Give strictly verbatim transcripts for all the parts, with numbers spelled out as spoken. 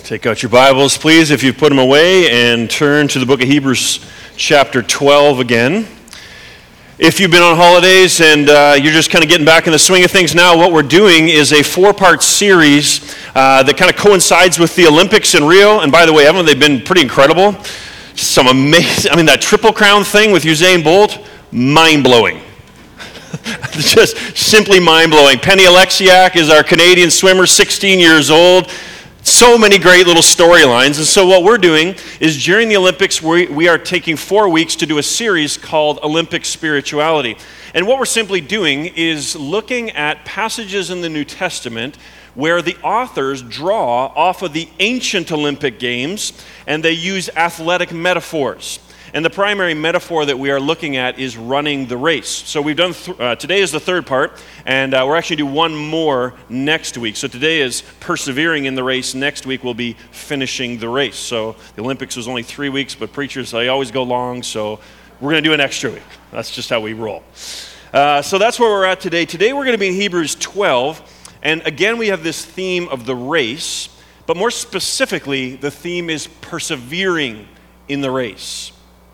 Take out your Bibles, please, if you've put them away, and turn to the book of Hebrews chapter twelve again. If you've been on holidays and uh, you're just kind of getting back in the swing of things now, what we're doing is a four-part series uh, that kind of coincides with the Olympics in Rio. And by the way, haven't they been pretty incredible? Some amazing, I mean, that Triple Crown thing with Usain Bolt, mind-blowing. Just simply mind-blowing. Penny Alexiak is our Canadian swimmer, sixteen years old. So many great little storylines. And so what we're doing is during the Olympics, we, we are taking four weeks to do a series called Olympic Spirituality. And what we're simply doing is looking at passages in the New Testament where the authors draw off of the ancient Olympic Games and they use athletic metaphors. And the primary metaphor that we are looking at is running the race. So we've done, th- uh, today is the third part, and uh, we're actually do one more next week. So today is persevering in the race. Next week we'll be finishing the race. So the Olympics was only three weeks, but preachers, they always go long, so we're going to do an extra week. That's just how we roll. Uh, so that's where we're at today. Today we're going to be in Hebrews twelve, and again we have this theme of the race, but more specifically, the theme is persevering in the race.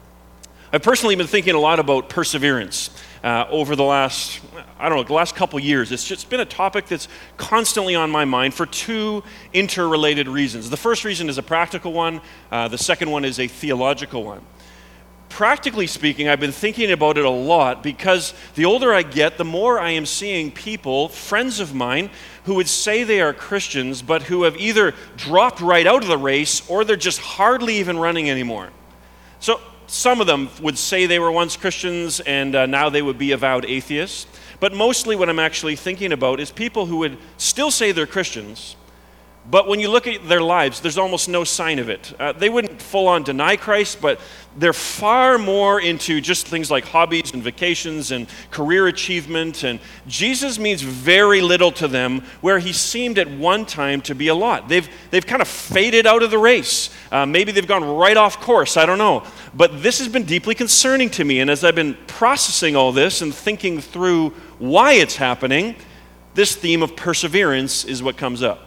I've personally been thinking a lot about perseverance uh, over the last, I don't know, the last couple years. It's just been a topic that's constantly on my mind for two interrelated reasons. The first reason is a practical one. Uh, the second one is a theological one. Practically speaking, I've been thinking about it a lot because the older I get, the more I am seeing people, friends of mine, who would say they are Christians, but who have either dropped right out of the race or they're just hardly even running anymore. So some of them would say they were once Christians and uh, now they would be avowed atheists. But mostly what I'm actually thinking about is people who would still say they're Christians, but when you look at their lives, there's almost no sign of it. Uh, they wouldn't full-on deny Christ, but they're far more into just things like hobbies and vacations and career achievement. And Jesus means very little to them, where he seemed at one time to be a lot. They've, they've kind of faded out of the race. Uh, maybe they've gone right off course, I don't know. But this has been deeply concerning to me. And as I've been processing all this and thinking through why it's happening, this theme of perseverance is what comes up.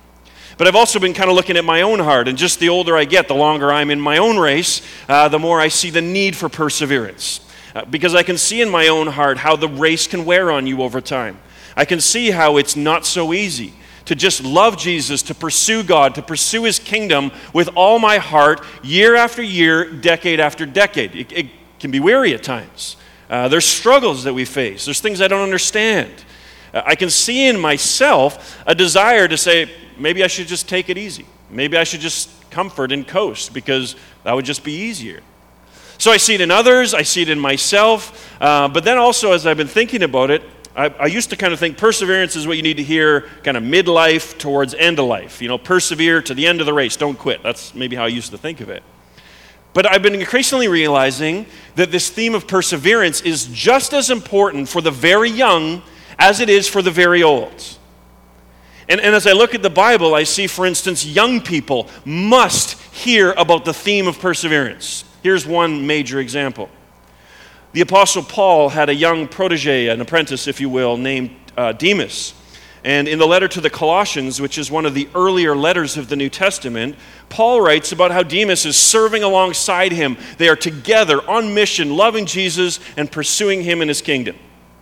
But I've also been kind of looking at my own heart, and just the older I get, the longer I'm in my own race, uh, the more I see the need for perseverance. Uh, because I can see in my own heart how the race can wear on you over time. I can see how it's not so easy to just love Jesus, to pursue God, to pursue his kingdom with all my heart, year after year, decade after decade. It, it can be weary at times. Uh, there's struggles that we face. There's things I don't understand. Uh, I can see in myself a desire to say, maybe I should just take it easy. Maybe I should just comfort and coast because that would just be easier. So I see it in others, I see it in myself, uh, but then also as I've been thinking about it, I, I used to kind of think perseverance is what you need to hear kind of midlife towards end of life. You know, persevere to the end of the race, don't quit. That's maybe how I used to think of it. But I've been increasingly realizing that this theme of perseverance is just as important for the very young as it is for the very old. And, and as I look at the Bible, I see, for instance, young people must hear about the theme of perseverance. Here's one major example. The Apostle Paul had a young protege, an apprentice, if you will, named uh, Demas. And in the letter to the Colossians, which is one of the earlier letters of the New Testament, Paul writes about how Demas is serving alongside him. They are together on mission, loving Jesus and pursuing him in his kingdom.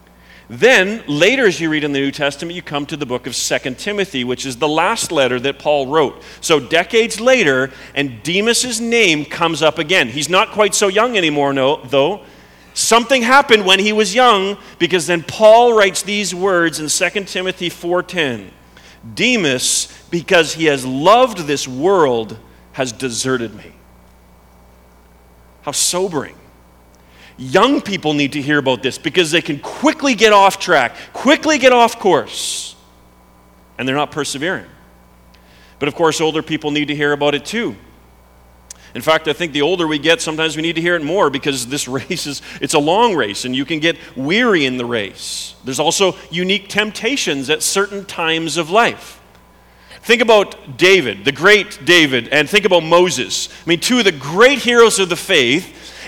Then, later as you read in the New Testament, you come to the book of Second Timothy, which is the last letter that Paul wrote. So decades later, and Demas' name comes up again. He's not quite so young anymore, no, though. Something happened when he was young, because then Paul writes these words in Second Timothy four ten. Demas, because he has loved this world, has deserted me. How sobering. Young people need to hear about this because they can quickly get off track, quickly get off course, and they're not persevering. But of course, older people need to hear about it too. In fact, I think the older we get, sometimes we need to hear it more because this race is, it's a long race and you can get weary in the race. There's also unique temptations at certain times of life. Think about David, the great David, and think about Moses. I mean, two of the great heroes of the faith.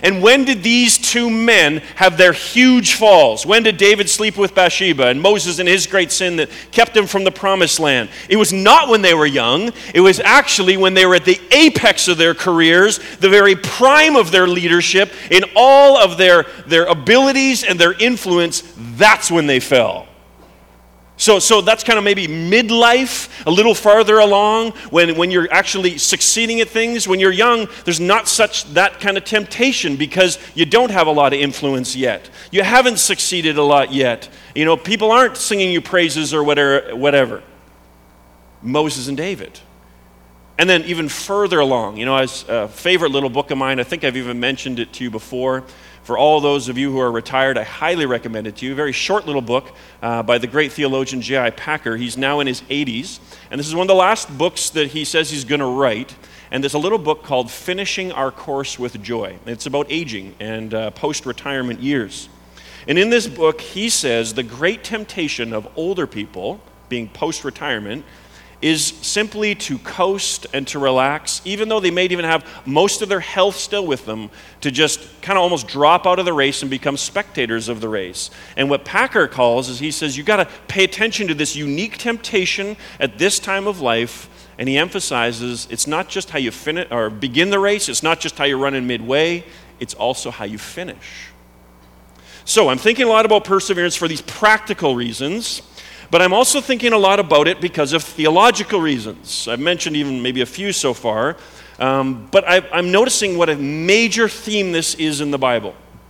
And when did these two men have their huge falls? When did David sleep with Bathsheba and Moses in his great sin that kept him from the promised land? It was not when they were young. It was actually when they were at the apex of their careers, the very prime of their leadership, in all of their, their abilities and their influence. That's when they fell. So, so that's kind of maybe midlife, a little farther along, when, when you're actually succeeding at things. When you're young, there's not such that kind of temptation because you don't have a lot of influence yet. You haven't succeeded a lot yet. You know, people aren't singing you praises or whatever. whatever. Moses and David. And then even further along, you know, as a favorite little book of mine, I think I've even mentioned it to you before. For all those of you who are retired, I highly recommend it to you. A very short little book uh, by the great theologian J I Packer. He's now in his eighties, and this is one of the last books that he says he's going to write. And there's a little book called Finishing Our Course with Joy. It's about aging and uh, post-retirement years. And in this book, he says the great temptation of older people, being post-retirement, is simply to coast and to relax, even though they may even have most of their health still with them, to just kind of almost drop out of the race and become spectators of the race. And what Packer calls is, he says, you got to pay attention to this unique temptation at this time of life. And he emphasizes it's not just how you finish or begin the race, it's not just how you run in midway, it's also how you finish. So I'm thinking a lot about perseverance for these practical reasons. But I'm also thinking a lot about it because of theological reasons. I've mentioned even maybe a few so far. Um, but I, I'm noticing what a major theme this is in the Bible.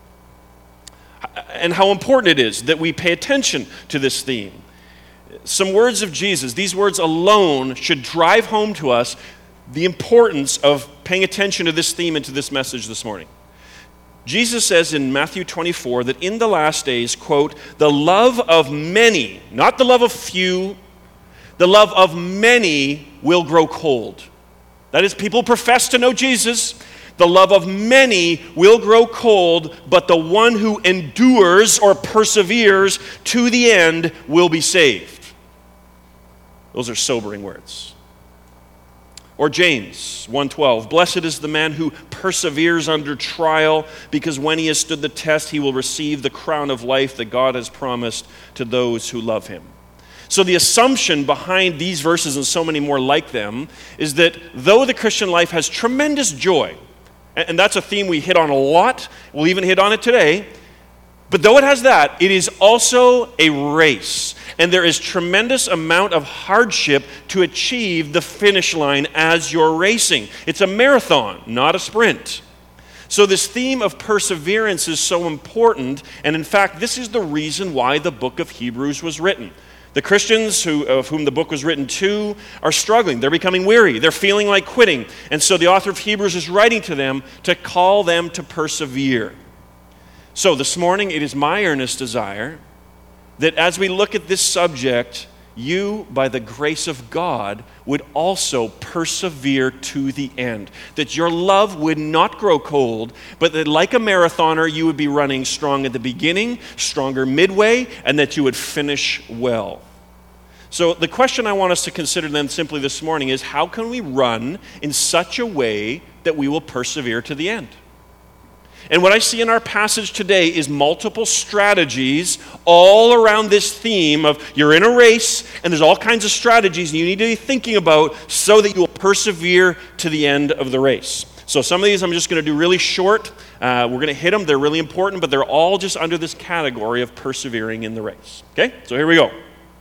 And how important it is that we pay attention to this theme. Some words of Jesus, these words alone should drive home to us the importance of paying attention to this theme and to this message this morning. Jesus says in Matthew twenty-four that in the last days, quote, the love of many, not the love of few, the love of many will grow cold. That is, people profess to know Jesus. The love of many will grow cold, but the one who endures or perseveres to the end will be saved. Those are sobering words. Or James one twelve, blessed is the man who perseveres under trial, because when he has stood the test, he will receive the crown of life that God has promised to those who love him. So the assumption behind these verses and so many more like them is that though the Christian life has tremendous joy, and that's a theme we hit on a lot, we'll even hit on it today, but though it has that, it is also a race. And there is tremendous amount of hardship to achieve the finish line as you're racing. It's a marathon, not a sprint. So this theme of perseverance is so important. And in fact, this is the reason why the book of Hebrews was written. The Christians who, of whom the book was written to are struggling. They're becoming weary. They're feeling like quitting. And so the author of Hebrews is writing to them to call them to persevere. So this morning, it is my earnest desire that as we look at this subject, you, by the grace of God, would also persevere to the end. That your love would not grow cold, but that like a marathoner, you would be running strong at the beginning, stronger midway, and that you would finish well. So the question I want us to consider then simply this morning is, how can we run in such a way that we will persevere to the end? And what I see in our passage today is multiple strategies all around this theme of you're in a race and there's all kinds of strategies you need to be thinking about so that you will persevere to the end of the race. So some of these I'm just going to do really short. Uh, we're going to hit them. They're really important, but they're all just under this category of persevering in the race. Okay? So here we go.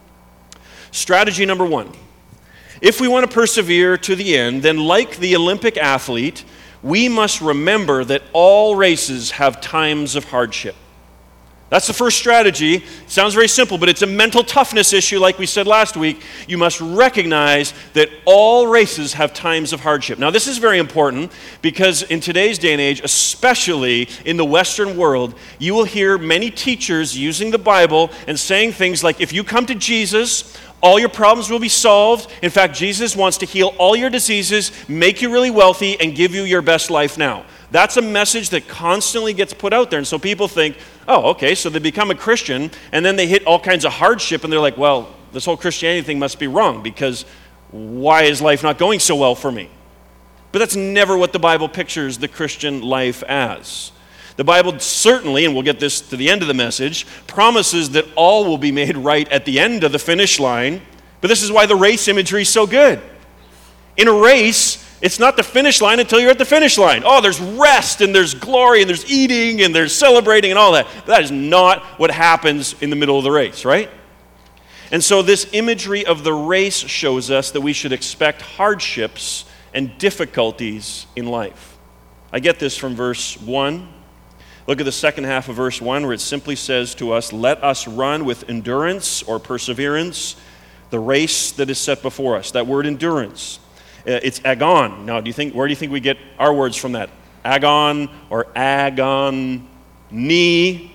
Strategy number one. If we want to persevere to the end, then like the Olympic athlete, we must remember that all races have times of hardship. That's the first strategy. It sounds very simple, but it's a mental toughness issue like we said last week. You must recognize that all races have times of hardship. Now, this is very important because in today's day and age, especially in the Western world, you will hear many teachers using the Bible and saying things like, if you come to Jesus, all your problems will be solved. In fact, Jesus wants to heal all your diseases, make you really wealthy, and give you your best life now. That's a message that constantly gets put out there. And so people think, oh, okay, so they become a Christian, and then they hit all kinds of hardship, and they're like, well, this whole Christianity thing must be wrong, because why is life not going so well for me? But that's never what the Bible pictures the Christian life as. The Bible certainly, and we'll get this to the end of the message, promises that all will be made right at the end of the finish line. But this is why the race imagery is so good. In a race, it's not the finish line until you're at the finish line. Oh, there's rest, and there's glory, and there's eating, and there's celebrating, and all that. But that is not what happens in the middle of the race, right? And so this imagery of the race shows us that we should expect hardships and difficulties in life. I get this from verse one. Look at the second half of verse one, where it simply says to us, "Let us run with endurance," or perseverance, "the race that is set before us." That word endurance, uh, it's agon. Now, do you think where do you think we get our words from that? Agon or agon, knee,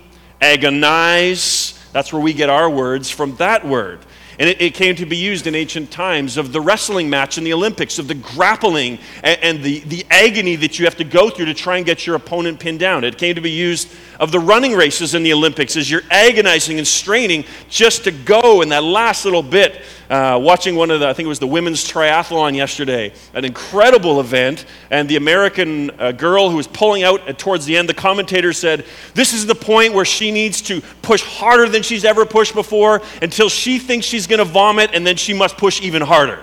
agonize. That's where we get our words from that word. And it, it came to be used in ancient times of the wrestling match in the Olympics, of the grappling and, and the, the agony that you have to go through to try and get your opponent pinned down. It came to be used of the running races in the Olympics as you're agonizing and straining just to go in that last little bit. Uh, watching one of the, I think it was the women's triathlon yesterday, an incredible event, and the American uh, girl who was pulling out towards the end, the commentator said, this is the point where she needs to push harder than she's ever pushed before until she thinks she's going to vomit, and then she must push even harder.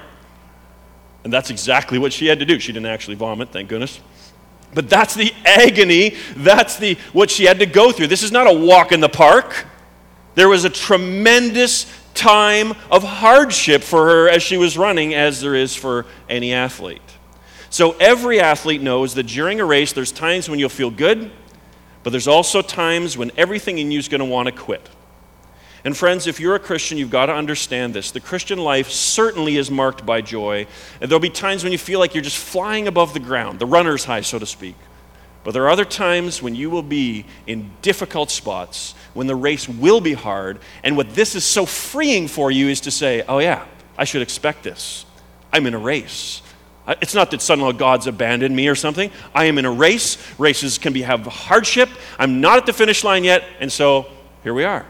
And that's exactly what she had to do. She didn't actually vomit, thank goodness. But that's the agony, that's the what she had to go through. This is not a walk in the park. There was a tremendous time of hardship for her as she was running, as there is for any athlete. So every athlete knows that during a race, there's times when you'll feel good, but there's also times when everything in you is going to want to quit. And friends, if you're a Christian, you've got to understand this. The Christian life certainly is marked by joy. And there'll be times when you feel like you're just flying above the ground, the runner's high, so to speak. But there are other times when you will be in difficult spots, when the race will be hard, and what this is so freeing for you is to say, oh yeah, I should expect this. I'm in a race. It's not that somehow God's abandoned me or something. I am in a race. Races can be have hardship. I'm not at the finish line yet, and so here we are.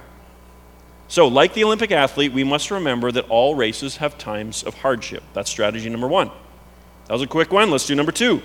So, like the Olympic athlete, we must remember that all races have times of hardship. That's strategy number one. That was a quick one. Let's do number two.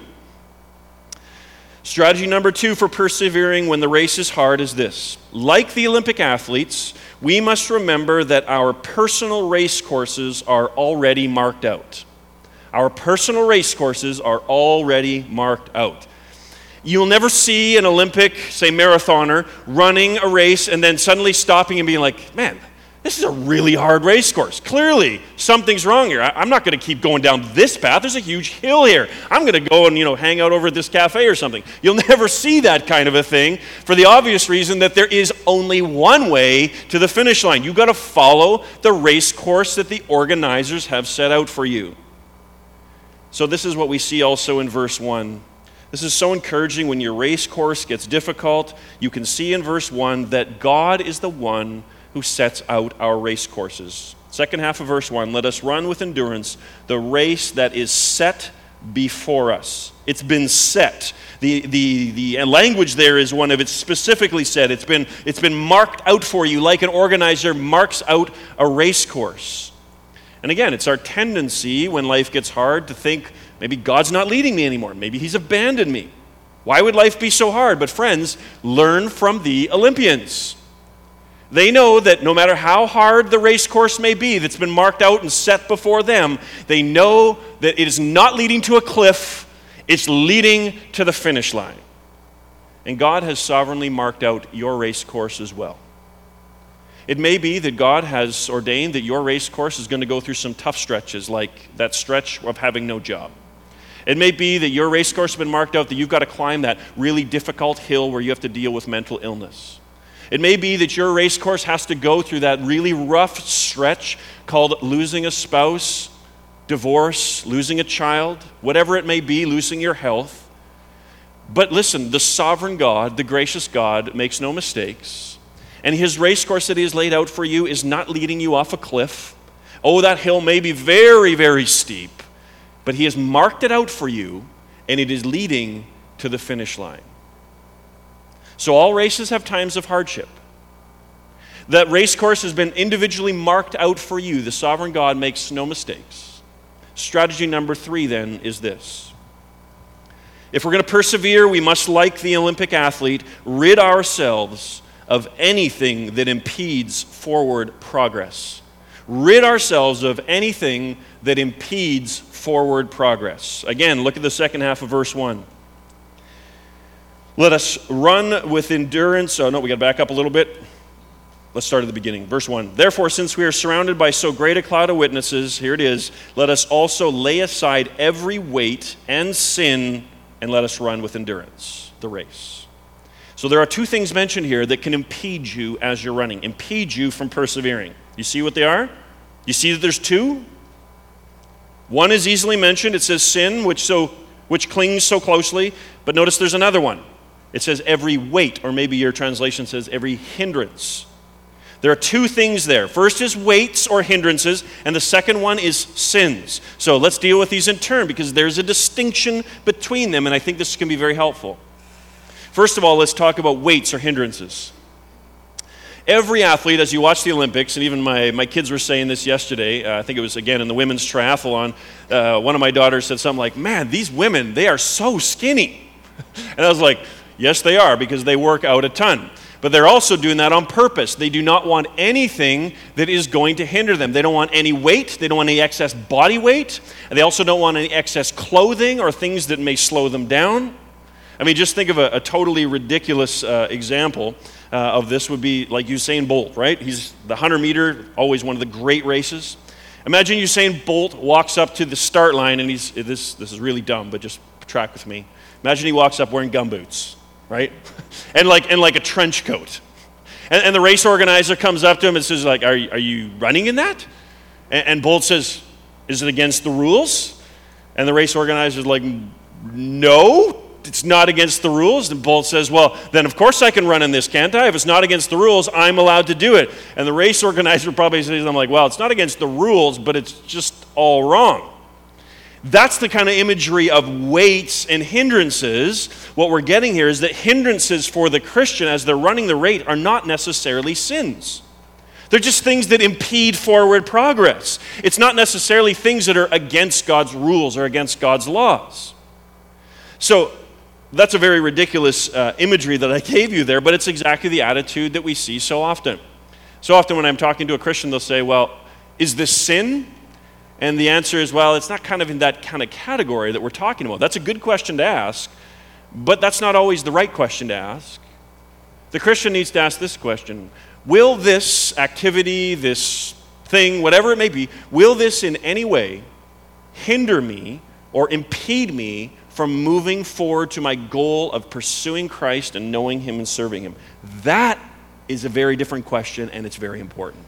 Strategy number two for persevering when the race is hard is this. Like the Olympic athletes, we must remember that our personal race courses are already marked out. Our personal race courses are already marked out. You'll never see an Olympic, say, marathoner running a race and then suddenly stopping and being like, man, this is a really hard race course. Clearly, something's wrong here. I'm not going to keep going down this path. There's a huge hill here. I'm going to go and, you know, hang out over at this cafe or something. You'll never see that kind of a thing for the obvious reason that there is only one way to the finish line. You've got to follow the race course that the organizers have set out for you. So this is what we see also in verse one. This is so encouraging when your race course gets difficult. You can see in verse one that God is the one who sets out our race courses. Second half of verse one, let us run with endurance the race that is set before us. It's been set. The, the, the language there is one of it's specifically said. It's been, it's been marked out for you like an organizer marks out a race course. And again, it's our tendency when life gets hard to think, maybe God's not leading me anymore. Maybe he's abandoned me. Why would life be so hard? But friends, learn from the Olympians. They know that no matter how hard the race course may be that's been marked out and set before them, they know that it is not leading to a cliff, it's leading to the finish line. And God has sovereignly marked out your race course as well. It may be that God has ordained that your race course is going to go through some tough stretches, like that stretch of having no job. It may be that your race course has been marked out that you've got to climb that really difficult hill where you have to deal with mental illness. It may be that your race course has to go through that really rough stretch called losing a spouse, divorce, losing a child, whatever it may be, losing your health. But listen, the sovereign God, the gracious God, makes no mistakes. And his race course that he has laid out for you is not leading you off a cliff. Oh, that hill may be very, very steep, but he has marked it out for you, and it is leading to the finish line. So all races have times of hardship. That race course has been individually marked out for you. The sovereign God makes no mistakes. Strategy number three, then, is this. If we're going to persevere, we must, like the Olympic athlete, rid ourselves of anything that impedes forward progress. Rid ourselves of anything that impedes forward progress. Again, look at the second half of verse one. Let us run with endurance. Oh, no, we got to back up a little bit. Let's start at the beginning. Verse one. Therefore, since we are surrounded by so great a cloud of witnesses, here it is, let us also lay aside every weight and sin, and let us run with endurance the race. So there are two things mentioned here that can impede you as you're running, impede you from persevering. You see what they are? You see that there's two? One is easily mentioned. It says sin, which so which clings so closely. But notice there's another one. It says every weight, or maybe your translation says every hindrance. There are two things there. First is weights or hindrances, and the second one is sins. So let's deal with these in turn, because there's a distinction between them, and I think this can be very helpful. First of all, let's talk about weights or hindrances. Every athlete, as you watch the Olympics, and even my, my kids were saying this yesterday, uh, I think it was, again, in the women's triathlon, uh, one of my daughters said something like, man, these women, they are so skinny. And I was like, yes, they are, because they work out a ton. But they're also doing that on purpose. They do not want anything that is going to hinder them. They don't want any weight. They don't want any excess body weight. And they also don't want any excess clothing or things that may slow them down. I mean, just think of a, a totally ridiculous uh, example uh, of this would be like Usain Bolt, right? He's the one hundred meter, always one of the great races. Imagine Usain Bolt walks up to the start line, and he's, this, this is really dumb, but just track with me. Imagine he walks up wearing gumboots. Right? And like and like a trench coat. And, and the race organizer comes up to him and says, like, are, are you running in that? And, and Bolt says, is it against the rules? And the race organizer is like, no, it's not against the rules. And Bolt says, well, then of course I can run in this, can't I? If it's not against the rules, I'm allowed to do it. And the race organizer probably says, I'm like, well, it's not against the rules, but it's just all wrong. That's the kind of imagery of weights and hindrances. What we're getting here is that hindrances for the Christian as they're running the race are not necessarily sins. They're just things that impede forward progress. It's not necessarily things that are against God's rules or against God's laws. So that's a very ridiculous uh, imagery that I gave you there, but it's exactly the attitude that we see so often. So often when I'm talking to a Christian, they'll say, well, is this sin? And the answer is, well, it's not kind of in that kind of category that we're talking about. That's a good question to ask, but that's not always the right question to ask. The Christian needs to ask this question: will this activity, this thing, whatever it may be, will this in any way hinder me or impede me from moving forward to my goal of pursuing Christ and knowing Him and serving Him? That is a very different question, and it's very important.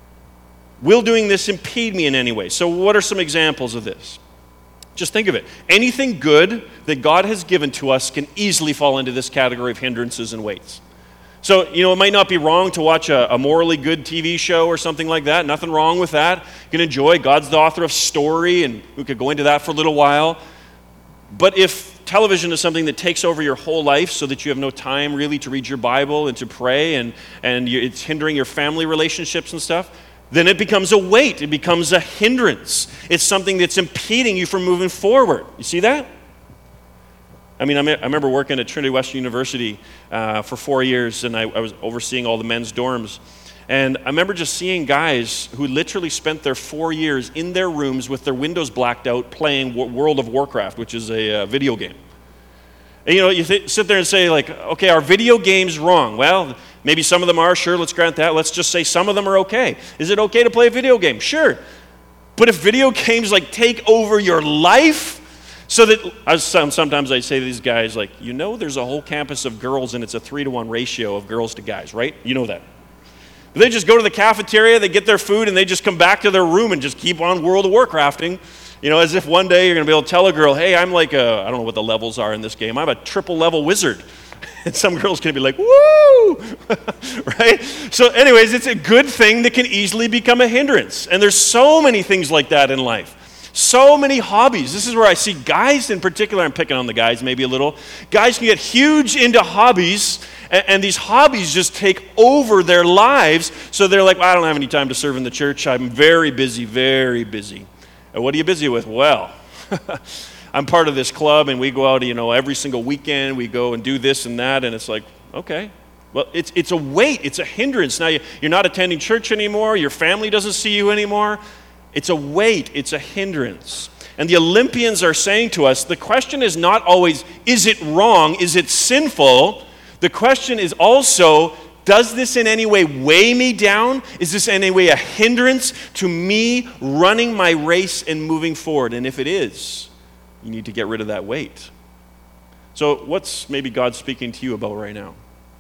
Will doing this impede me in any way? So what are some examples of this? Just think of it. Anything good that God has given to us can easily fall into this category of hindrances and weights. So, you know, it might not be wrong to watch a, a morally good T V show or something like that. Nothing wrong with that. You can enjoy. God's the author of story, and we could go into that for a little while. But if television is something that takes over your whole life so that you have no time really to read your Bible and to pray, and, and you, it's hindering your family relationships and stuff, then it becomes a weight. It becomes a hindrance. It's something that's impeding you from moving forward. You see that? I mean, I, me- I remember working at Trinity Western University uh, for four years, and I, I was overseeing all the men's dorms. And I remember just seeing guys who literally spent their four years in their rooms with their windows blacked out playing World of Warcraft, which is a uh, video game. And, you know, you th- sit there and say, like, okay, are video games wrong? Well, maybe some of them are, sure, let's grant that. Let's just say some of them are okay. Is it okay to play a video game? Sure. But if video games, like, take over your life, so that, I was, sometimes I say to these guys, like, you know there's a whole campus of girls, and it's a three to one ratio of girls to guys, right? You know that. But they just go to the cafeteria, they get their food, and they just come back to their room and just keep on World of Warcrafting. You know, as if one day you're going to be able to tell a girl, hey, I'm like a, I don't know what the levels are in this game, I'm a triple level wizard. And some girls can be like, woo! Right? So anyways, it's a good thing that can easily become a hindrance. And there's so many things like that in life. So many hobbies. This is where I see guys in particular, I'm picking on the guys maybe a little, guys can get huge into hobbies, and, and these hobbies just take over their lives. So they're like, well, I don't have any time to serve in the church. I'm very busy, very busy. And what are you busy with? Well, I'm part of this club, and we go out, you know, every single weekend. We go and do this and that, and it's like, okay. Well, it's it's a weight. It's a hindrance. Now, you, you're not attending church anymore. Your family doesn't see you anymore. It's a weight. It's a hindrance. And the Olympians are saying to us, the question is not always, is it wrong? Is it sinful? The question is also, does this in any way weigh me down? Is this in any way a hindrance to me running my race and moving forward? And if it is, you need to get rid of that weight. So what's maybe God speaking to you about right now?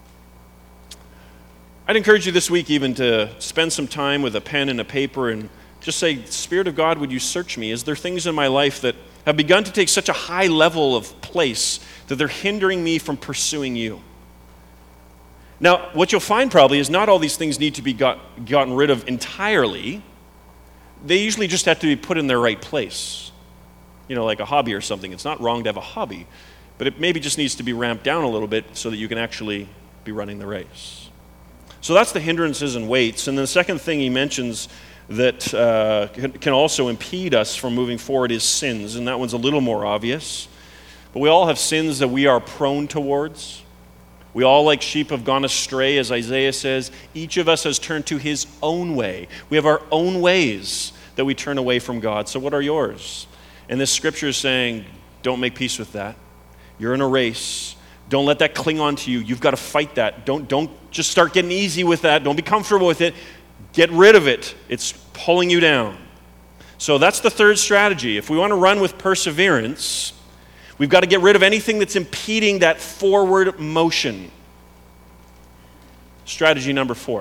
I'd encourage you this week even to spend some time with a pen and a paper and just say, Spirit of God, would you search me? Is there things in my life that have begun to take such a high level of place that they're hindering me from pursuing you? Now, what you'll find probably is not all these things need to be got, gotten rid of entirely. They usually just have to be put in their right place. You know, like a hobby or something. It's not wrong to have a hobby, but it maybe just needs to be ramped down a little bit so that you can actually be running the race. So that's the hindrances and weights. And the second thing he mentions that uh, can also impede us from moving forward is sins, and that one's a little more obvious. But we all have sins that we are prone towards. We all, like sheep, have gone astray, as Isaiah says. Each of us has turned to his own way. We have our own ways that we turn away from God. So what are yours? And this scripture is saying, don't make peace with that. You're in a race. Don't let that cling on to you. You've got to fight that. Don't, don't just start getting easy with that. Don't be comfortable with it. Get rid of it. It's pulling you down. So that's the third strategy. If we want to run with perseverance, we've got to get rid of anything that's impeding that forward motion. Strategy number four.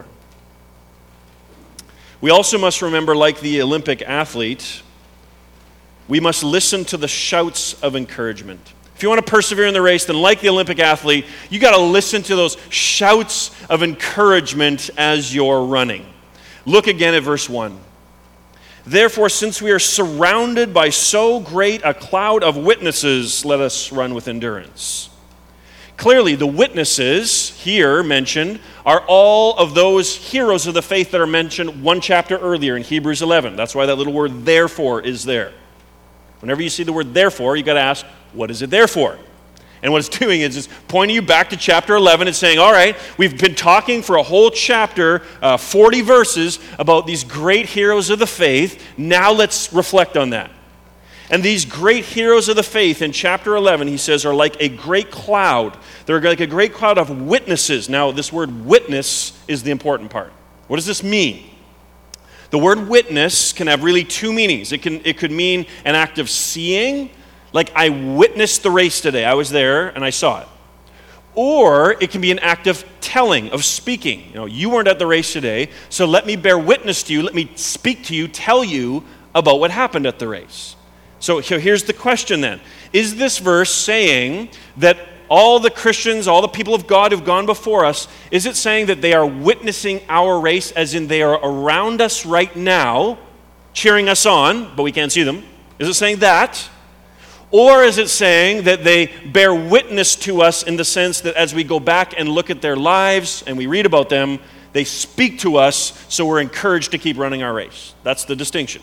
We also must remember, like the Olympic athlete, we must listen to the shouts of encouragement. If you want to persevere in the race, then like the Olympic athlete, you got to listen to those shouts of encouragement as you're running. Look again at verse one. Therefore, since we are surrounded by so great a cloud of witnesses, let us run with endurance. Clearly, the witnesses here mentioned are all of those heroes of the faith that are mentioned one chapter earlier in Hebrews eleven. That's why that little word therefore is there. Whenever you see the word therefore, you got to ask, what is it there for? And what it's doing is it's pointing you back to chapter eleven. It's saying, all right, we've been talking for a whole chapter, uh, forty verses, about these great heroes of the faith. Now let's reflect on that. And these great heroes of the faith in chapter eleven, he says, are like a great cloud. They're like a great cloud of witnesses. Now, this word witness is the important part. What does this mean? The word witness can have really two meanings. It can it could mean an act of seeing, like I witnessed the race today. I was there and I saw it. Or it can be an act of telling, of speaking. You know, you weren't at the race today, so let me bear witness to you. Let me speak to you, tell you about what happened at the race. So here's the question then. Is this verse saying that all the Christians, all the people of God who've gone before us, is it saying that they are witnessing our race, as in they are around us right now, cheering us on, but we can't see them? Is it saying that? Or is it saying that they bear witness to us in the sense that as we go back and look at their lives and we read about them, they speak to us, so we're encouraged to keep running our race? That's the distinction.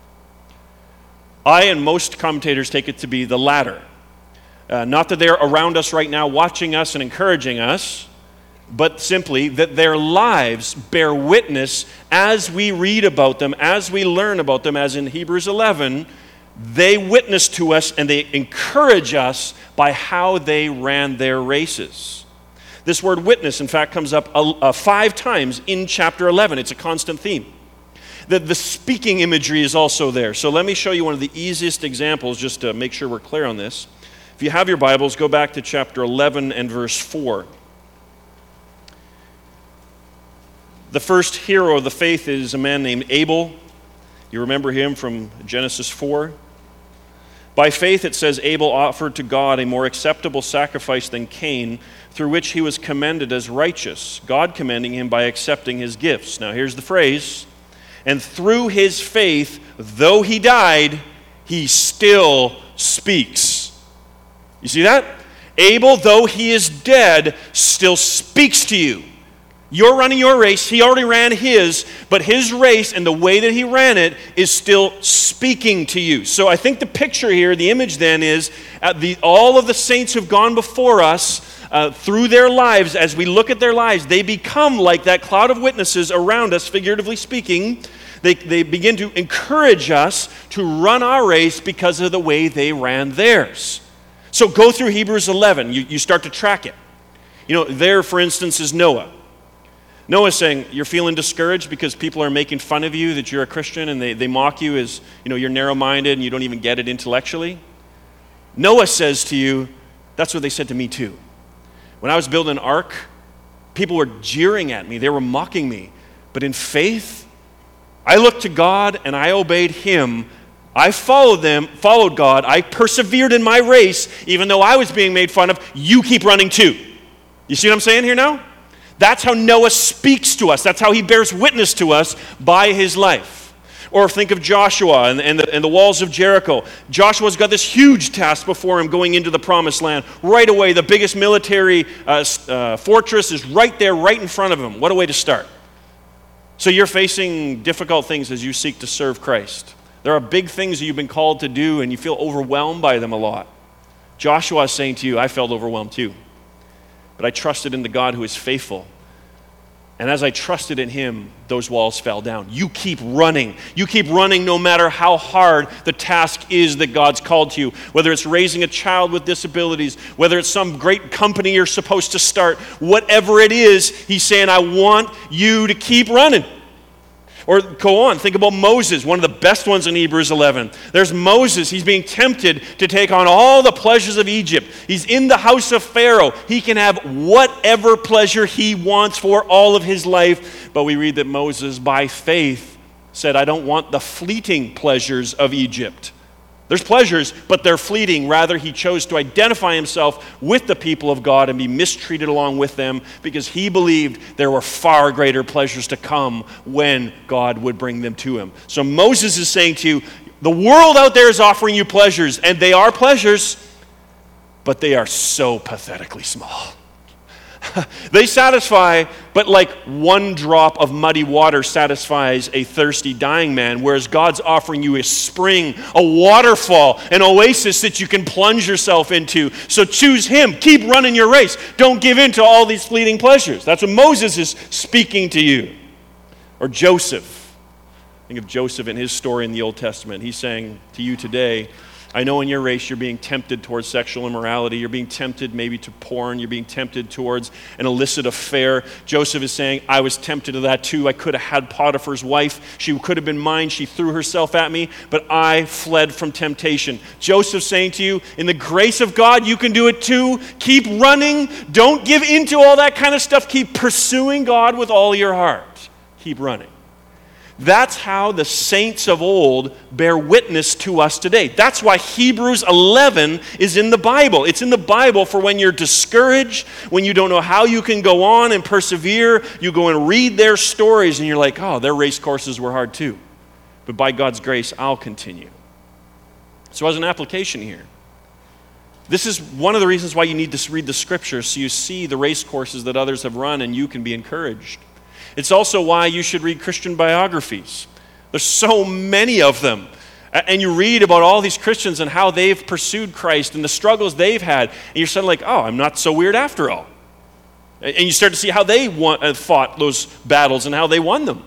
I and most commentators take it to be the latter. Uh, not that they're around us right now watching us and encouraging us, but simply that their lives bear witness as we read about them, as we learn about them, as in Hebrews eleven, they witness to us and they encourage us by how they ran their races. This word witness, in fact, comes up uh, five times in chapter eleven. It's a constant theme. The, the speaking imagery is also there. So let me show you one of the easiest examples just to make sure we're clear on this. If you have your Bibles, go back to chapter eleven and verse four. The first hero of the faith is a man named Abel. You remember him from Genesis four. By faith, it says, Abel offered to God a more acceptable sacrifice than Cain, through which he was commended as righteous, God commending him by accepting his gifts. Now here's the phrase. And through his faith, though he died, he still speaks. You see that? Abel, though he is dead, still speaks to you. You're running your race. He already ran his, but his race and the way that he ran it is still speaking to you. So I think the picture here, the image then is uh, the, all of the saints who've gone before us uh, through their lives, as we look at their lives, they become like that cloud of witnesses around us, figuratively speaking. They, they begin to encourage us to run our race because of the way they ran theirs. So go through Hebrews eleven. You, you start to track it. You know, there, for instance, is Noah. Noah's saying, you're feeling discouraged because people are making fun of you, that you're a Christian, and they, they mock you as, you know, you're narrow-minded and you don't even get it intellectually. Noah says to you, that's what they said to me too. When I was building an ark, people were jeering at me. They were mocking me. But in faith, I looked to God and I obeyed him. I followed them, followed God. I persevered in my race, even though I was being made fun of. You keep running too. You see what I'm saying here now? That's how Noah speaks to us. That's how he bears witness to us by his life. Or think of Joshua and, and, the, and the walls of Jericho. Joshua's got this huge task before him going into the promised land. Right away, the biggest military uh, uh, fortress is right there, right in front of him. What a way to start. So you're facing difficult things as you seek to serve Christ. There are big things that you've been called to do, and you feel overwhelmed by them a lot. Joshua is saying to you, I felt overwhelmed too. But I trusted in the God who is faithful. And as I trusted in him, those walls fell down. You keep running. You keep running no matter how hard the task is that God's called to you. Whether it's raising a child with disabilities, whether it's some great company you're supposed to start, whatever it is, he's saying, I want you to keep running. Or go on, think about Moses, one of the best ones in Hebrews eleven. There's Moses. He's being tempted to take on all the pleasures of Egypt. He's in the house of Pharaoh. He can have whatever pleasure he wants for all of his life. But we read that Moses, by faith, said, I don't want the fleeting pleasures of Egypt. There's pleasures, but they're fleeting. Rather, he chose to identify himself with the people of God and be mistreated along with them because he believed there were far greater pleasures to come when God would bring them to him. So Moses is saying to you, the world out there is offering you pleasures, and they are pleasures, but they are so pathetically small. They satisfy, but like one drop of muddy water satisfies a thirsty, dying man, whereas God's offering you a spring, a waterfall, an oasis that you can plunge yourself into. So choose him. Keep running your race. Don't give in to all these fleeting pleasures. That's what Moses is speaking to you. Or Joseph. Think of Joseph and his story in the Old Testament. He's saying to you today, I know in your race you're being tempted towards sexual immorality. You're being tempted maybe to porn. You're being tempted towards an illicit affair. Joseph is saying, I was tempted to that too. I could have had Potiphar's wife. She could have been mine. She threw herself at me, but I fled from temptation. Joseph's saying to you, in the grace of God, you can do it too. Keep running. Don't give in to all that kind of stuff. Keep pursuing God with all your heart. Keep running. That's how the saints of old bear witness to us today. That's why Hebrews eleven is in the Bible. It's in the Bible for when you're discouraged, when you don't know how you can go on and persevere. You go and read their stories and you're like, oh, their race courses were hard too. But by God's grace, I'll continue. So as an application here, this is one of the reasons why you need to read the scriptures so you see the race courses that others have run and you can be encouraged. It's also why you should read Christian biographies. There's so many of them. And you read about all these Christians and how they've pursued Christ and the struggles they've had. And you're suddenly like, oh, I'm not so weird after all. And you start to see how they won, uh, fought those battles and how they won them.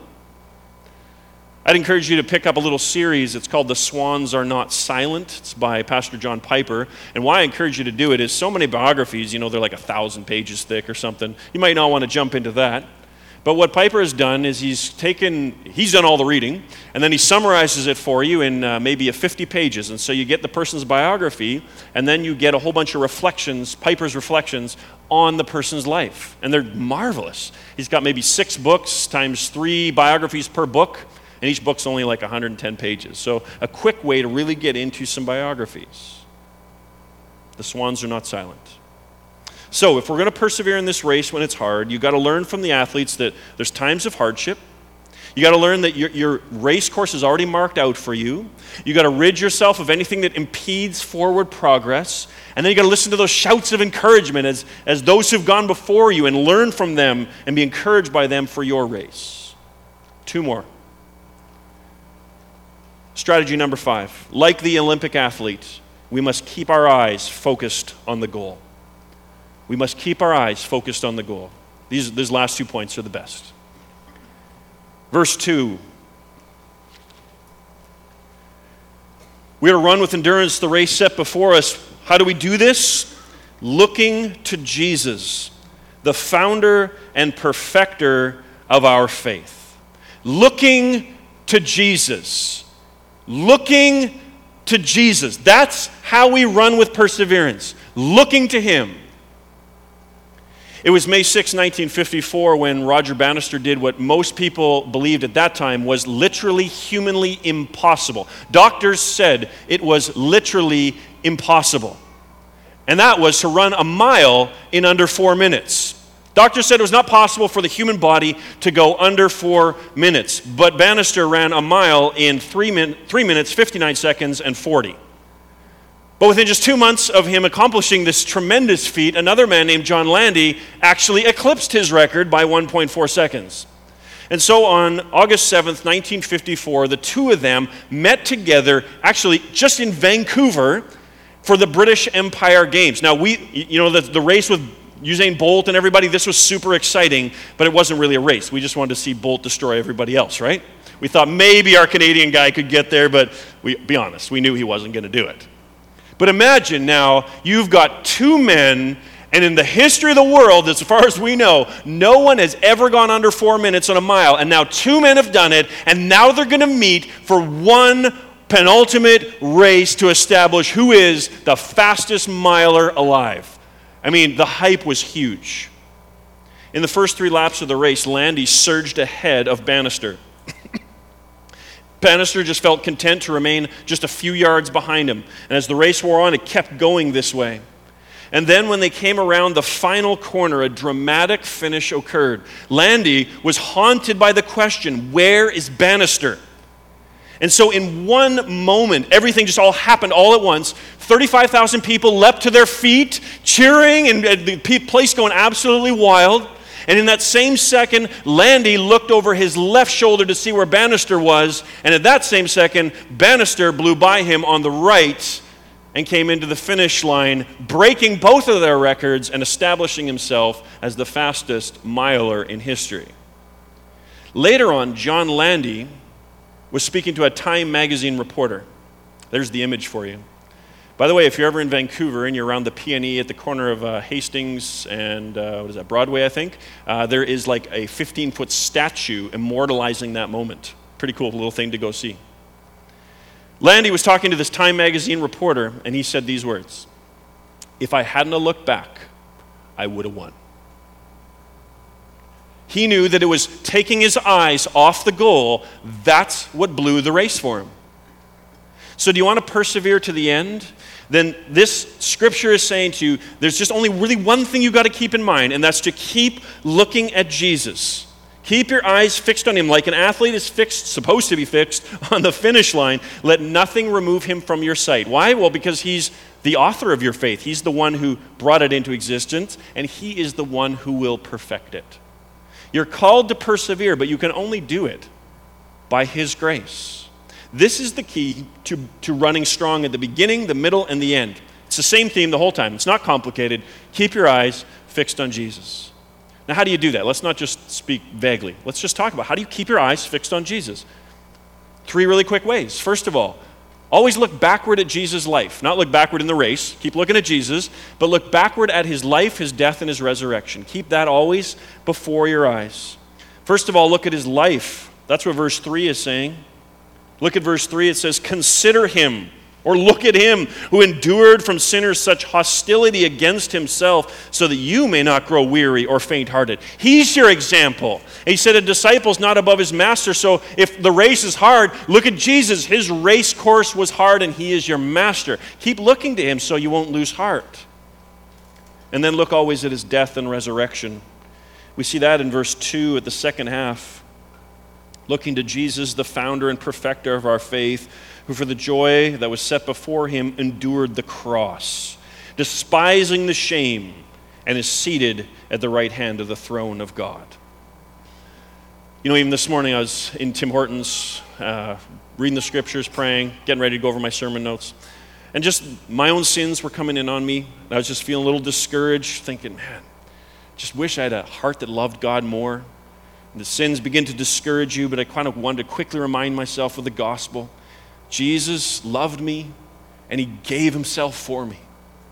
I'd encourage you to pick up a little series. It's called The Swans Are Not Silent. It's by Pastor John Piper. And why I encourage you to do it is so many biographies, you know, they're like a thousand pages thick or something. You might not want to jump into that. But what Piper has done is he's taken, he's done all the reading, and then he summarizes it for you in uh, maybe a fifty pages. And so you get the person's biography, and then you get a whole bunch of reflections, Piper's reflections, on the person's life. And they're marvelous. He's got maybe six books times three biographies per book, and each book's only like one hundred ten pages. So a quick way to really get into some biographies. The Swans Are Not Silent. So if we're going to persevere in this race when it's hard, you've got to learn from the athletes that there's times of hardship. You got to learn that your, your race course is already marked out for you. You got to rid yourself of anything that impedes forward progress. And then you got to listen to those shouts of encouragement as, as those who've gone before you and learn from them and be encouraged by them for your race. Two more. Strategy number five. Like the Olympic athlete, we must keep our eyes focused on the goal. We must keep our eyes focused on the goal. These, these last two points are the best. Verse two. We are to run with endurance the race set before us. How do we do this? Looking to Jesus, the founder and perfecter of our faith. Looking to Jesus. Looking to Jesus. That's how we run with perseverance. Looking to him. It was May sixth, nineteen fifty-four when Roger Bannister did what most people believed at that time was literally humanly impossible. Doctors said it was literally impossible. And that was to run a mile in under four minutes. Doctors said it was not possible for the human body to go under four minutes. But Bannister ran a mile in three, min- three minutes, fifty-nine seconds, and forty. But within just two months of him accomplishing this tremendous feat, another man named John Landy actually eclipsed his record by one point four seconds. And so on August seventh, nineteen fifty-four, the two of them met together, actually just in Vancouver, for the British Empire Games. Now, we, you know, the, the race with Usain Bolt and everybody, this was super exciting, but it wasn't really a race. We just wanted to see Bolt destroy everybody else, right? We thought maybe our Canadian guy could get there, but we, be honest, we knew he wasn't going to do it. But imagine now, you've got two men, and in the history of the world, as far as we know, no one has ever gone under four minutes on a mile, and now two men have done it, and now they're going to meet for one penultimate race to establish who is the fastest miler alive. I mean, the hype was huge. In the first three laps of the race, Landy surged ahead of Bannister. Bannister just felt content to remain just a few yards behind him. And as the race wore on, it kept going this way. And then when they came around the final corner, a dramatic finish occurred. Landy was haunted by the question, where is Bannister? And so in one moment, everything just all happened all at once. thirty-five thousand people leapt to their feet, cheering, and the place going absolutely wild. And in that same second, Landy looked over his left shoulder to see where Bannister was. And at that same second, Bannister blew by him on the right and came into the finish line, breaking both of their records and establishing himself as the fastest miler in history. Later on, John Landy was speaking to a Time magazine reporter. There's the image for you. By the way, if you're ever in Vancouver and you're around the P and E at the corner of uh, Hastings and, uh, what is that, Broadway, I think, uh, there is like a fifteen-foot statue immortalizing that moment. Pretty cool little thing to go see. Landy was talking to this Time magazine reporter, and he said these words, "If I hadn't have looked back, I would have won." He knew that it was taking his eyes off the goal. That's what blew the race for him. So do you want to persevere to the end? Then this scripture is saying to you, there's just only really one thing you've got to keep in mind, and that's to keep looking at Jesus. Keep your eyes fixed on him like an athlete is fixed, supposed to be fixed, on the finish line. Let nothing remove him from your sight. Why? Well, because he's the author of your faith. He's the one who brought it into existence, and he is the one who will perfect it. You're called to persevere, but you can only do it by his grace. This is the key to, to running strong at the beginning, the middle, and the end. It's the same theme the whole time. It's not complicated. Keep your eyes fixed on Jesus. Now, how do you do that? Let's not just speak vaguely. Let's just talk about how do you keep your eyes fixed on Jesus? Three really quick ways. First of all, always look backward at Jesus' life. Not look backward in the race. Keep looking at Jesus, but look backward at his life, his death, and his resurrection. Keep that always before your eyes. First of all, look at his life. That's what verse three is saying. Look at verse three. It says, "Consider him," or look at him, "who endured from sinners such hostility against himself, so that you may not grow weary or faint-hearted." He's your example. And he said a disciple's not above his master, so if the race is hard, look at Jesus. His race course was hard, and he is your master. Keep looking to him so you won't lose heart. And then look always at his death and resurrection. We see that in verse two at the second half. looking to Jesus, the founder and perfecter of our faith, who for the joy that was set before him endured the cross, despising the shame, and is seated at the right hand of the throne of God. You know, even this morning I was in Tim Hortons, uh, reading the scriptures, praying, getting ready to go over my sermon notes. And just my own sins were coming in on me. I was just feeling a little discouraged, thinking, man, just wish I had a heart that loved God more. And the sins begin to discourage you, but I kind of wanted to quickly remind myself of the gospel. Jesus loved me, and he gave himself for me.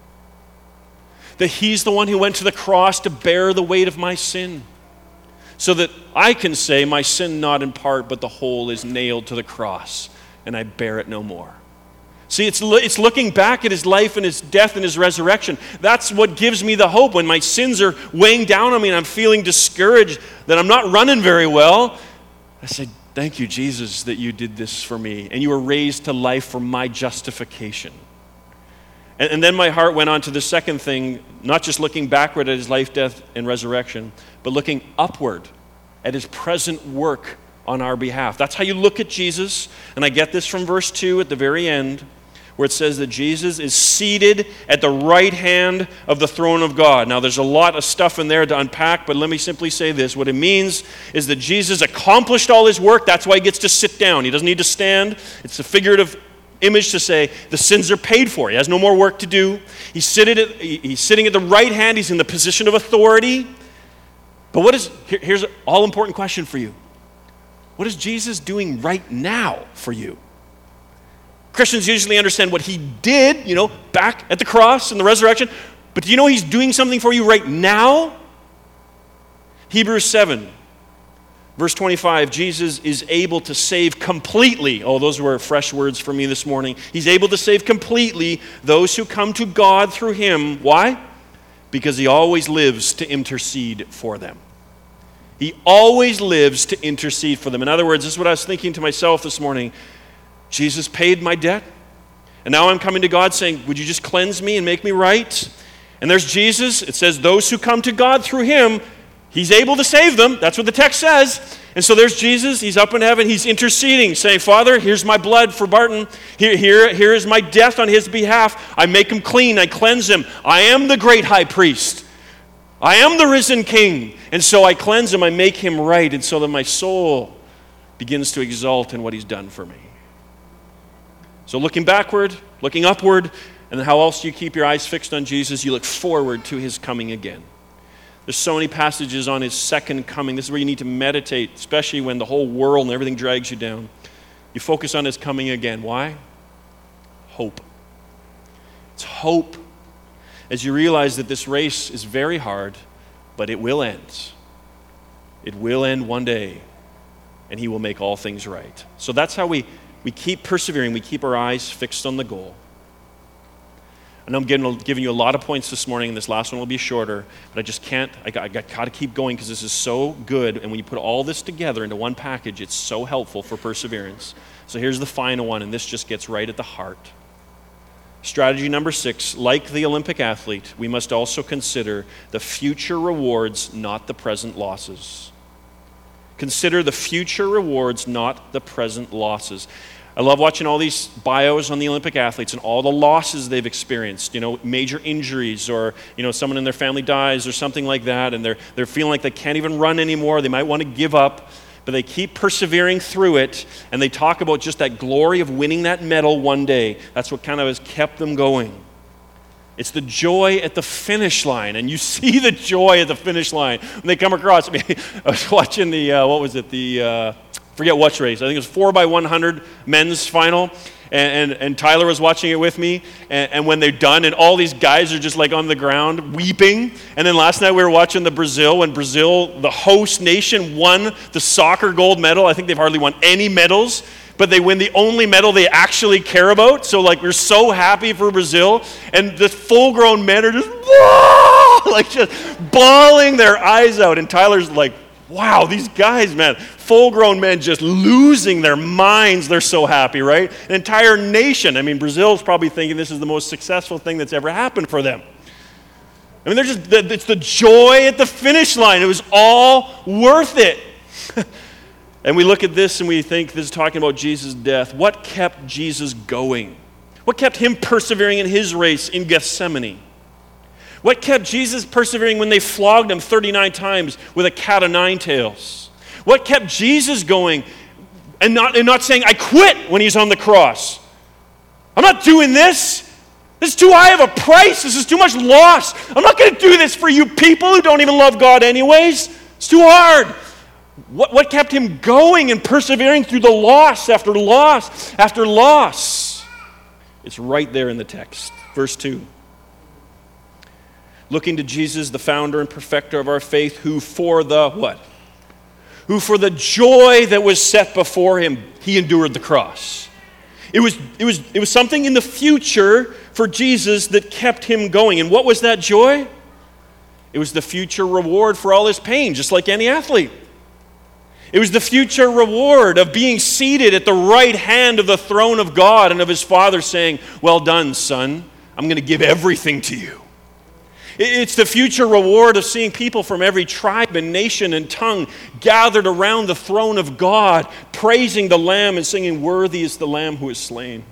That he's the one who went to the cross to bear the weight of my sin, so that I can say my sin not in part, but the whole is nailed to the cross, and I bear it no more. See, it's, it's looking back at his life and his death and his resurrection. That's what gives me the hope when my sins are weighing down on me and I'm feeling discouraged that I'm not running very well. I say, thank you, Jesus, that you did this for me, and you were raised to life for my justification. And, and then my heart went on to the second thing, not just looking backward at his life, death, and resurrection, but looking upward at his present work on our behalf. That's how you look at Jesus. And I get this from verse two at the very end, where it says that Jesus is seated at the right hand of the throne of God. Now, there's a lot of stuff in there to unpack, but let me simply say this. What it means is that Jesus accomplished all his work. That's why he gets to sit down. He doesn't need to stand. It's a figurative image to say the sins are paid for. He has no more work to do. He's sitting at, he's sitting at the right hand. He's in the position of authority. But what is, here, here's an all-important question for you. What is Jesus doing right now for you? Christians usually understand what he did, you know, back at the cross and the resurrection. But do you know he's doing something for you right now? Hebrews seven, verse twenty-five, Jesus is able to save completely. Oh, those were fresh words for me this morning. He's able to save completely those who come to God through him. Why? Because he always lives to intercede for them. He always lives to intercede for them. In other words, this is what I was thinking to myself this morning. Jesus paid my debt, and now I'm coming to God saying, would you just cleanse me and make me right? And there's Jesus. It says those who come to God through him, he's able to save them. That's what the text says. And so there's Jesus. He's up in heaven. He's interceding, saying, Father, here's my blood for Barton. Here, here, here is my death on his behalf. I make him clean. I cleanse him. I am the great high priest. I am the risen king. And so I cleanse him. I make him right. And so that my soul begins to exult in what he's done for me. So looking backward, looking upward, and then how else do you keep your eyes fixed on Jesus? You look forward to his coming again. There's so many passages on his second coming. This is where you need to meditate, especially when the whole world and everything drags you down. You focus on his coming again. Why? Hope. It's hope. As you realize that this race is very hard, but it will end. It will end one day, and he will make all things right. So that's how we We keep persevering. We keep our eyes fixed on the goal. I know I'm giving, giving you a lot of points this morning, and this last one will be shorter, but I just can't, I got, I got, got to keep going because this is so good, and when you put all this together into one package, it's so helpful for perseverance. So here's the final one, and this just gets right at the heart. Strategy number six, like the Olympic athlete, we must also consider the future rewards, not the present losses. Consider the future rewards, not the present losses. I love watching all these bios on the Olympic athletes and all the losses they've experienced, you know, major injuries, or, you know, someone in their family dies or something like that, and they're they're feeling like they can't even run anymore. They might want to give up, but they keep persevering through it, and they talk about just that glory of winning that medal one day. That's what kind of has kept them going. It's the joy at the finish line, and you see the joy at the finish line when they come across. I mean, I was watching the, uh, what was it, the, uh, forget what race. I think it was four by one hundred men's final, and, and, and Tyler was watching it with me, and, and when they're done, and all these guys are just like on the ground weeping. And then last night we were watching the Brazil, when Brazil, the host nation, won the soccer gold medal. I think they've hardly won any medals, but they win the only medal they actually care about. So like, we're so happy for Brazil, and the full-grown men are just, like just bawling their eyes out. And Tyler's like, wow, these guys, man, full-grown men just losing their minds. They're so happy, right? An entire nation. I mean, Brazil's probably thinking this is the most successful thing that's ever happened for them. I mean, they're just, it's the joy at the finish line. It was all worth it. And we look at this and we think this is talking about Jesus' death. What kept Jesus going? What kept him persevering in his race in Gethsemane? What kept Jesus persevering when they flogged him thirty-nine times with a cat of nine tails? What kept Jesus going and not, and not saying, I quit when he's on the cross? I'm not doing this. This is too high of a price. This is too much loss. I'm not going to do this for you people who don't even love God anyways. It's too hard. What, what kept him going and persevering through the loss after loss after loss? It's right there in the text. Verse two. Looking to Jesus, the founder and perfecter of our faith, who for the what? Who for the joy that was set before him, he endured the cross. It was, it was, it was something in the future for Jesus that kept him going. And what was that joy? It was the future reward for all his pain, just like any athlete. It was the future reward of being seated at the right hand of the throne of God and of his Father saying, well done, son. I'm going to give everything to you. It's the future reward of seeing people from every tribe and nation and tongue gathered around the throne of God, praising the Lamb and singing, worthy is the Lamb who is slain.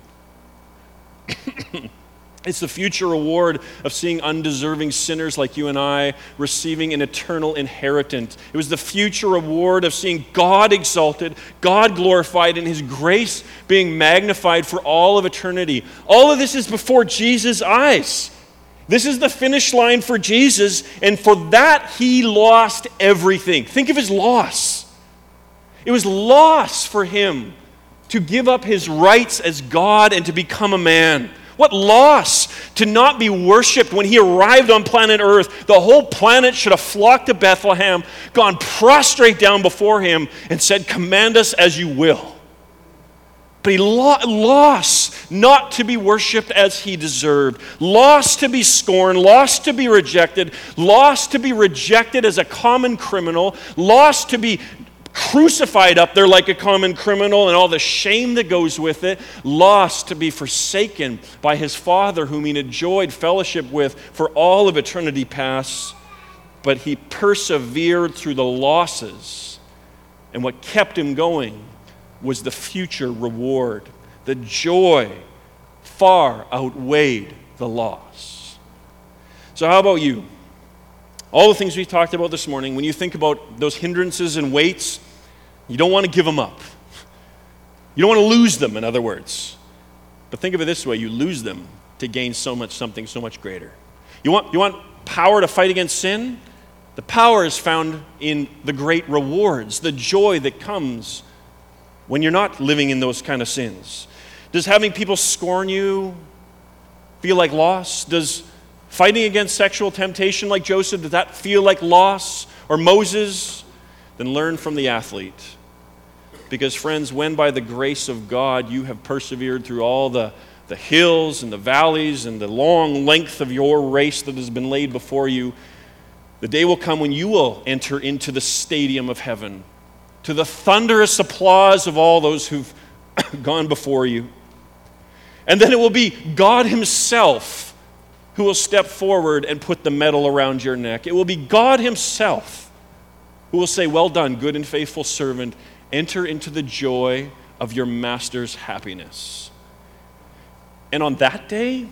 It's the future reward of seeing undeserving sinners like you and I receiving an eternal inheritance. It was the future reward of seeing God exalted, God glorified, and his grace being magnified for all of eternity. All of this is before Jesus' eyes. This is the finish line for Jesus, and for that he lost everything. Think of his loss. It was loss for him to give up his rights as God and to become a man. What loss to not be worshipped when he arrived on planet Earth. The whole planet should have flocked to Bethlehem, gone prostrate down before him, and said, command us as you will. But he lo- lost not to be worshipped as he deserved, lost to be scorned, lost to be rejected, lost to be rejected as a common criminal, lost to be crucified up there like a common criminal and all the shame that goes with it, lost to be forsaken by his Father whom he enjoyed fellowship with for all of eternity past. But he persevered through the losses, and what kept him going was the future reward. The joy far outweighed the loss. So how about you? All the things we talked about this morning, when you think about those hindrances and weights, you don't want to give them up. You don't want to lose them, in other words. But think of it this way, you lose them to gain so much something so much greater. You want, you want power to fight against sin? The power is found in the great rewards, the joy that comes when you're not living in those kind of sins. Does having people scorn you feel like loss? Does fighting against sexual temptation like Joseph, does that feel like loss? Or Moses? Then learn from the athlete. Because friends, when by the grace of God you have persevered through all the, the hills and the valleys and the long length of your race that has been laid before you, the day will come when you will enter into the stadium of heaven, to the thunderous applause of all those who've gone before you. And then it will be God himself who will step forward and put the medal around your neck. It will be God himself who will say, well done, good and faithful servant. Enter into the joy of your master's happiness. And on that day,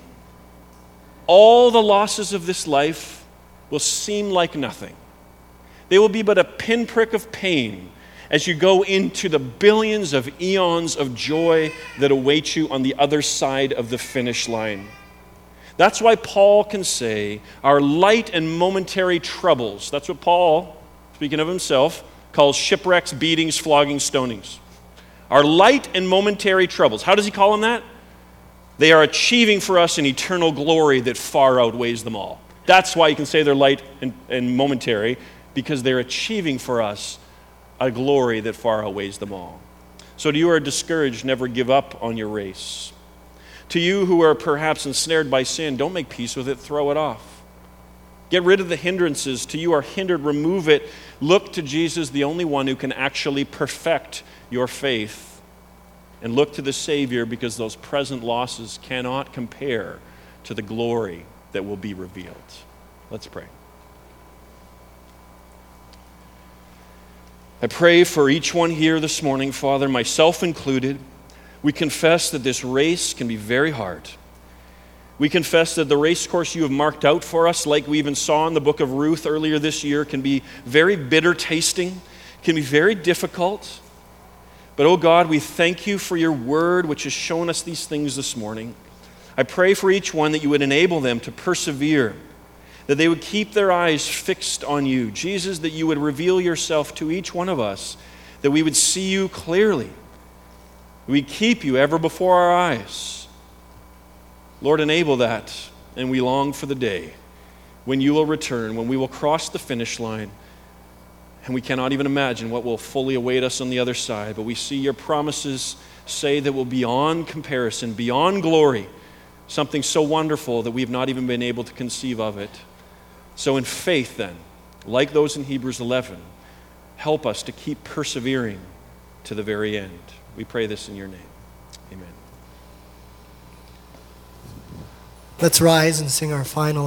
all the losses of this life will seem like nothing. They will be but a pinprick of pain as you go into the billions of eons of joy that await you on the other side of the finish line. That's why Paul can say, our light and momentary troubles, that's what Paul, speaking of himself, calls shipwrecks, beatings, floggings, stonings. Our light and momentary troubles. How does he call them that? They are achieving for us an eternal glory that far outweighs them all. That's why you can say they're light and, and momentary, because they're achieving for us a glory that far outweighs them all. So to you who are discouraged, never give up on your race. To you who are perhaps ensnared by sin, don't make peace with it, throw it off. Get rid of the hindrances. To you are hindered, remove it. Look to Jesus, the only one who can actually perfect your faith. And look to the Savior, because those present losses cannot compare to the glory that will be revealed. Let's pray. I pray for each one here this morning, Father, myself included. We confess that this race can be very hard. We confess that the race course you have marked out for us, like we even saw in the book of Ruth earlier this year, can be very bitter tasting, can be very difficult. But, oh God, we thank you for your word, which has shown us these things this morning. I pray for each one that you would enable them to persevere, that they would keep their eyes fixed on you. Jesus, that you would reveal yourself to each one of us, that we would see you clearly. We keep you ever before our eyes. Lord, enable that, and we long for the day when you will return, when we will cross the finish line, and we cannot even imagine what will fully await us on the other side, but we see your promises say that we'll be beyond comparison, beyond glory, something so wonderful that we've not even been able to conceive of it. So in faith then, like those in Hebrews eleven, help us to keep persevering to the very end. We pray this in your name. Amen. Let's rise and sing our final